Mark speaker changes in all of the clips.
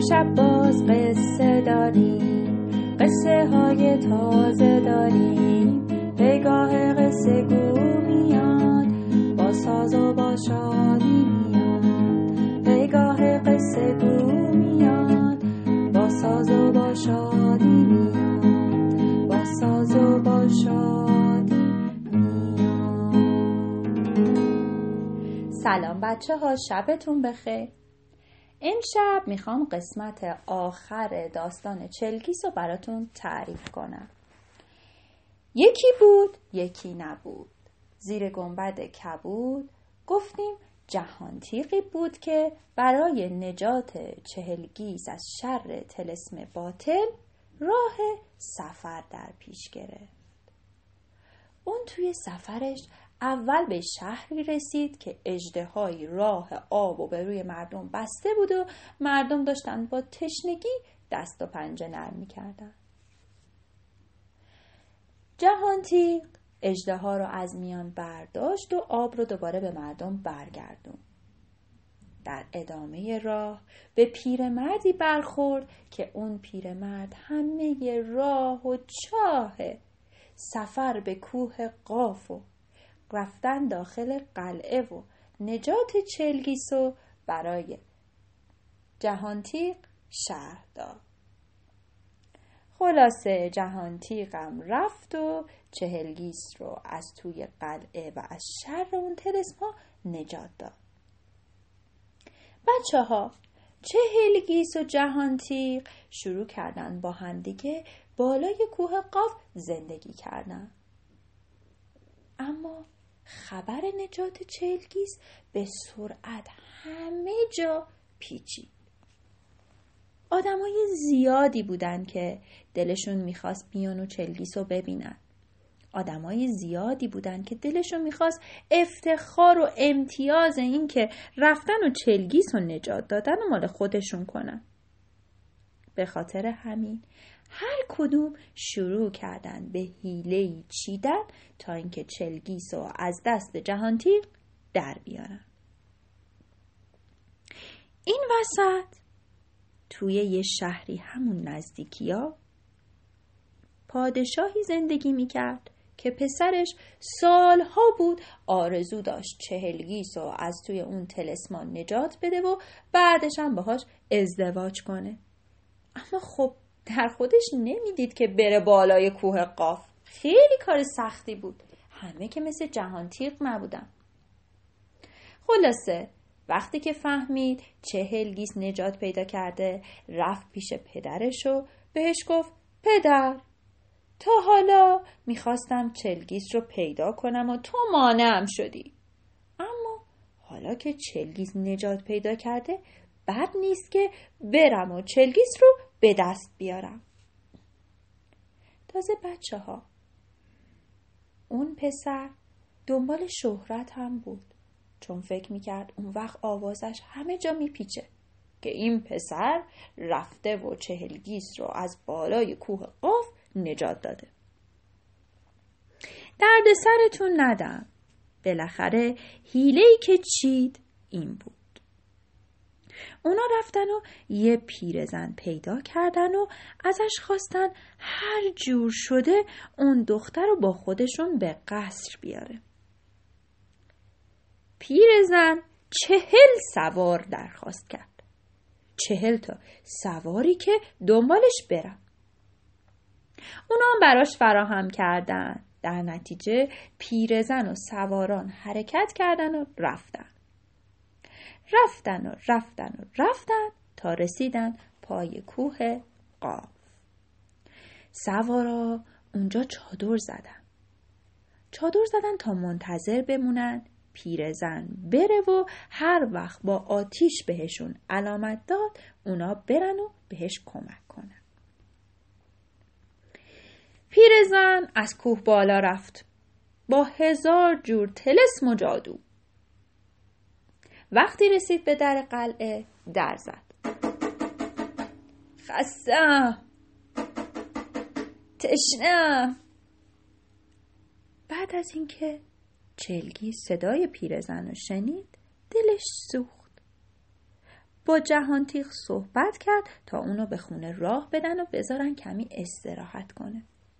Speaker 1: امشب باز قصه داریم، قصه های تازه داریم. پگاه قصه گو میاد، با ساز و با شادی میاد. پگاه قصه گو میاد، با ساز و با شادی میاد. با ساز و با شادی میاد. سلام بچه ها، شبتون بخیر. امشب میخوام قسمت آخر داستان چلگیس رو براتون تعریف کنم. یکی بود یکی نبود، زیر گنبد کبود. گفتیم جهانتیقی بود که برای نجات چهلگیس از شر طلسم باطل راه سفر در پیش گرفت. اون توی سفرش اول به شهری رسید که اژدهایی راه آب و به روی مردم بسته بود و مردم داشتن با تشنگی دست و پنجه نرم می‌کردن. جهانتیق اژدها رو از میان برداشت و آب رو دوباره به مردم برگردون. در ادامه راه به پیرمردی برخورد که اون پیرمرد همه راه و چاه سفر به کوه قاف و رفتن داخل قلعه و نجات چلگیس رو برای جهانتیق شرح داد. خلاصه جهانتیقم رفت و چهلگیس رو از توی قلعه و از شر اون طلسم‌ها نجات داد. بچه ها، چهلگیس و جهانتیق شروع کردن با هم دیگه بالای کوه قاف زندگی کردن. اما خبر نجات چهلگیس به سرعت همه جا پیچید. آدمای زیادی بودن که دلشون میخواست بیان و چهلگیس رو ببینن. آدمای زیادی بودن که دلشون میخواست افتخار و امتیاز این که رفتن و چهلگیس رو نجات دادن و مال خودشون کنن. به خاطر همین هر کدوم شروع کردن به حیله‌ای چیدن تا اینکه چهلگیس رو از دست جهانتیق در بیارن. این وسط توی یه شهری همون نزدیکیا پادشاهی زندگی میکرد که پسرش سالها بود آرزو داشت چهلگیس رو از توی اون طلسمان نجات بده و بعدش هم باهاش ازدواج کنه. اما خب در خودش نمیدید که بره بالای کوه قاف. خیلی کار سختی بود. همه که مثل جهانتیق نبودن. خلاصه وقتی که فهمید چهلگیس نجات پیدا کرده، رفت پیش پدرش و بهش گفت پدر، تا حالا میخواستم چهلگیس رو پیدا کنم و تو مانعم شدی. اما حالا که چهلگیس نجات پیدا کرده، بد نیست که برم و چهلگیس رو به دست بیارم. تازه بچه ها، اون پسر دنبال شهرت هم بود، چون فکر میکرد اون وقت آوازش همه جا میپیچه که این پسر رفته و چهلگیس رو از بالای کوه قاف نجات داده. درد سرتون ندم. بالاخره حیله‌ای که چید این بود. اونا رفتن و یه پیرزن پیدا کردن و ازش خواستن هر جور شده اون دختر رو با خودشون به قصر بیاره. پیرزن 40 سوار درخواست کرد. 40 تا سواری که دنبالش برن. اونا هم براش فراهم کردن. در نتیجه پیرزن و سواران حرکت کردن و رفتن تا رسیدن پای کوه قاف. سوارا اونجا چادر زدن تا منتظر بمونن پیرزن بره و هر وقت با آتیش بهشون علامت داد اونا برن و بهش کمک کنن. پیرزن از کوه بالا رفت با 1000 جور طلسم و جادو. وقتی رسید به در قلعه در زد. خستم، تشنم. بعد از اینکه چهلگیس صدای پیرزن رو شنید دلش سوخت. با جهانتیغ صحبت کرد تا اونو به خونه راه بدن و بذارن کمی استراحت کنه.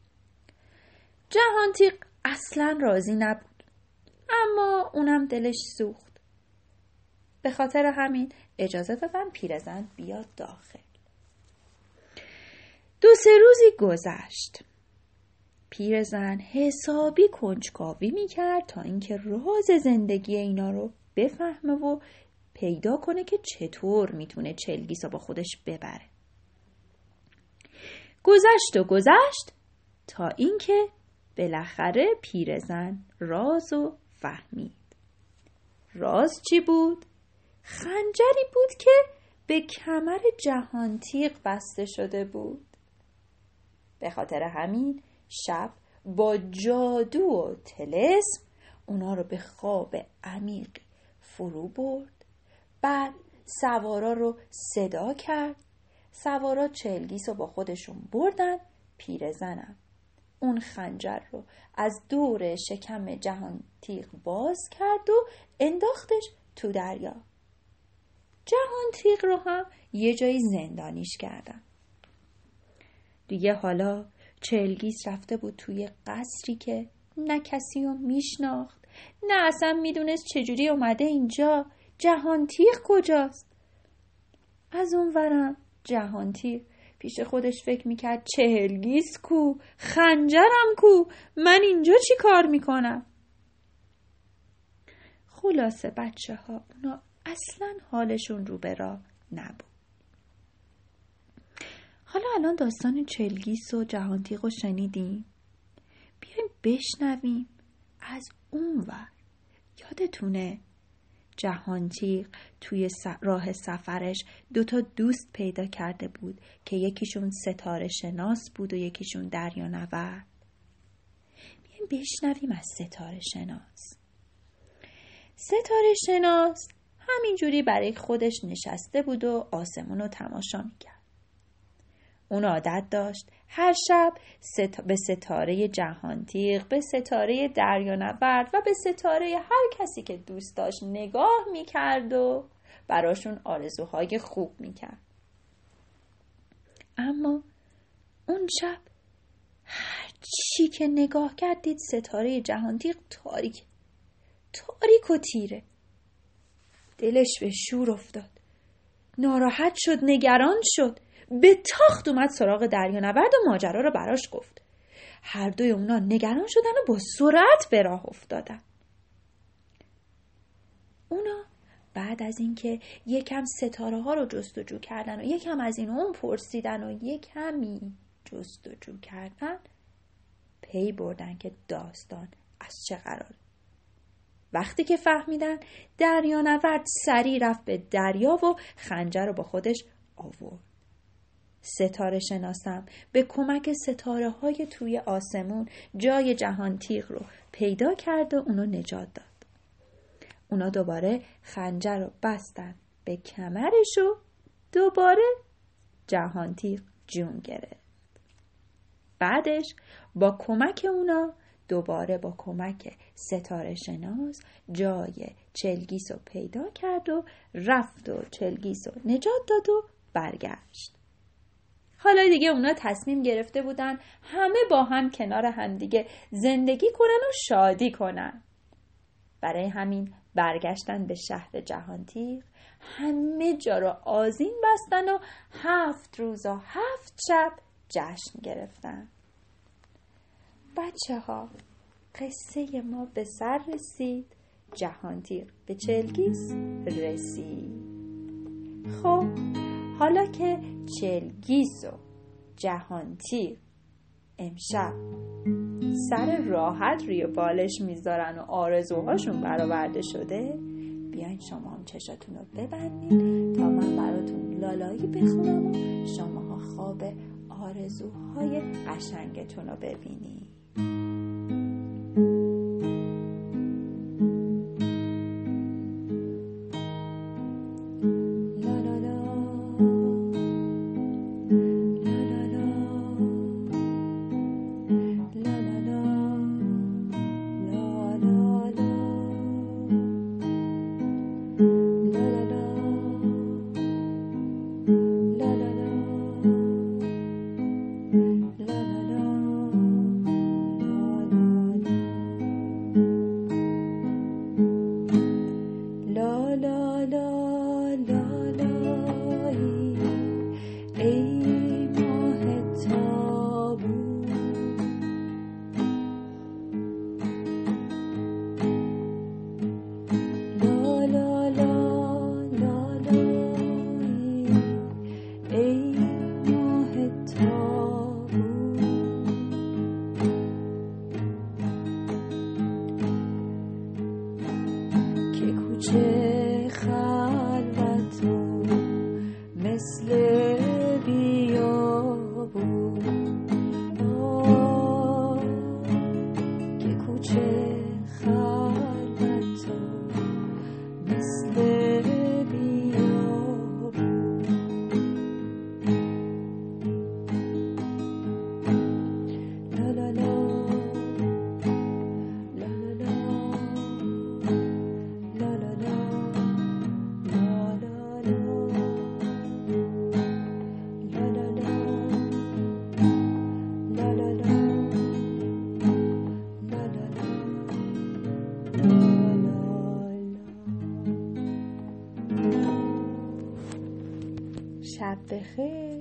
Speaker 1: جهانتیغ اصلا راضی نبود، اما اونم دلش سوخت. به خاطر همین اجازه دادن پیرزن بیاد داخل. 2-3 روزی گذشت. پیرزن حسابی کنجکاوی میکرد تا اینکه راز زندگی اینا رو بفهمه و پیدا کنه که چطور میتونه چلگیس رو با خودش ببره. گذشت تا اینکه بالاخره پیرزن رازو فهمید. راز چی بود؟ خنجری بود که به کمر جهانتیغ بسته شده بود. به خاطر همین شب با جادو و طلسم اونا رو به خواب عمیق فرو برد. بعد سوارا رو صدا کرد. سوارا چلگیس رو با خودشون بردن. پیرزنم اون خنجر رو از دور شکم جهانتیغ باز کرد و انداختش تو دریا. جهانتیغ رو هم یه جایی زندانیش کردن. دیگه حالا چلگیس رفته بود توی قصری که نه کسی رو میشناخت، نه اصلا میدونست چجوری اومده اینجا. جهانتیغ کجاست؟ از اون ورم جهانتیغ پیش خودش فکر میکرد چلگیس کو؟ خنجرم کو؟ من اینجا چی کار میکنم؟ خلاصه بچه ها اونا اصلا حالشون رو به راه نبود. حالا الان داستان چلگیس و جهانتیغ رو شنیدیم، بیایم بشنویم از اون ور. یادتونه جهانتیغ توی راه سفرش 2 دوست پیدا کرده بود که یکیشون ستاره شناس بود و یکیشون دریانورد. بیایم بشنویم از ستاره شناس. ستاره شناس همینجوری برای خودش نشسته بود و آسمون رو تماشا میکرد. اون عادت داشت هر شب به ستاره جهانتیغ، به ستاره دریانورد و به ستاره هر کسی که دوست داشت نگاه میکرد و براشون آرزوهای خوب میکرد. اما اون شب هر چی که نگاه کرد دید ستاره جهانتیغ تاریک و تیره. دلش به شور افتاد، ناراحت شد، نگران شد. به تاخت اومد سراغ دریانورد و ماجرا رو براش گفت. هر دوی اونا نگران شدن و با سرعت به راه افتادن. اونا بعد از اینکه یکم ستاره ها رو جستجو کردن و یکم از این اون پرسیدن و یکمی جستجو کردن، پی بردن که داستان از چه قراره. وقتی که فهمیدن، دریانورد سریع رفت به دریا و خنجر رو با خودش آورد. ستاره شناسم به کمک ستاره های توی آسمون جای جهانتیغ رو پیدا کرد و اونو نجات داد. اونا دوباره خنجر رو بستن به کمرش و دوباره جهانتیغ جون گرفت. بعدش با کمک اونا دوباره با کمک ستاره شناس جای چلگیس رو پیدا کرد و رفت و چلگیس رو نجات داد و برگشت. حالا دیگه اونا تصمیم گرفته بودن همه با هم کنار همدیگه زندگی کنن و شادی کنن. برای همین برگشتن به شهر جهانتیغ، همه جا رو آذین بستن و 7 روز و 7 شب جشن گرفتن. بچه ها، قصه ما به سر رسید، جهانتیغ به چلگیس رسید. خب حالا که چلگیس و جهانتیغ امشب سر راحت روی بالش میذارن و آرزوهاشون برآورده شده، بیاین شما هم چشاتون رو ببندین تا من براتون لالایی بخونم و شما ها خواب آرزوهای قشنگتون رو ببینید. کوچه خلوت و مثل بیابون که کوچه خلوت و مثل بیابون لا لا لا شب بخیر.